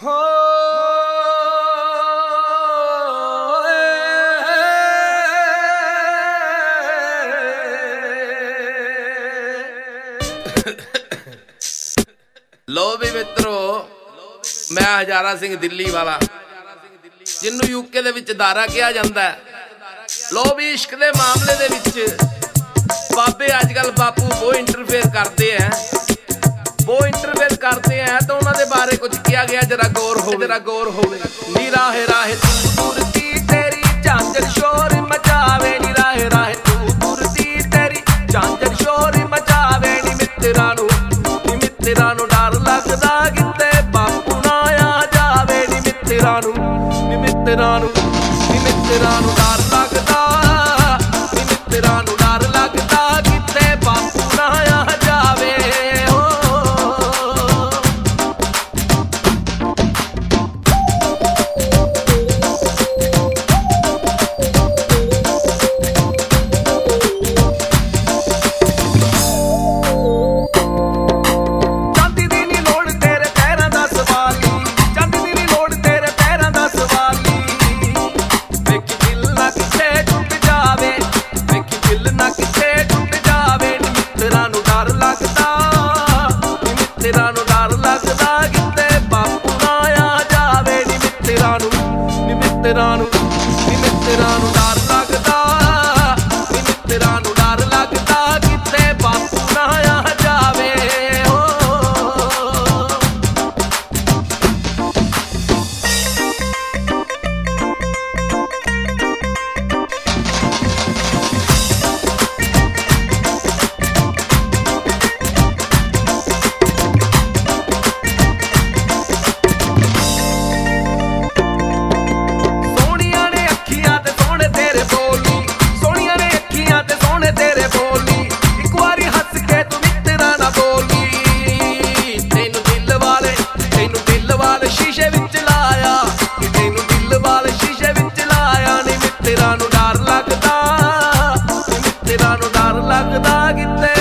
ਹੋ लो भी मित्रो, मैं हजारा सिंह दिल्ली वाला जिन्नू यूके दे विच दारा कहा जाता है। लो भी इश्क दे मामले दे विच बाबे अजकल बापू वो इंटरफेयर करते हैं, तो उन्होंने बारे कुछ किया गया, जरा गौर हो नी राहे राहे तू तुरती तेरी झांझर शोर मचावे, नी राहे राहे तू तुरती तेरी झांझर शोर मचावे, नी मित्रा नू डर लगदा किते बापू ना आ जावे, नी मित्रा नू डर लगदा, नी मित्रा नू डर लगदा किते बापू ना आ जावे।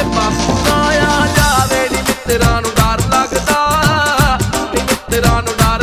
डर लगदा, नी मित्रा नू डर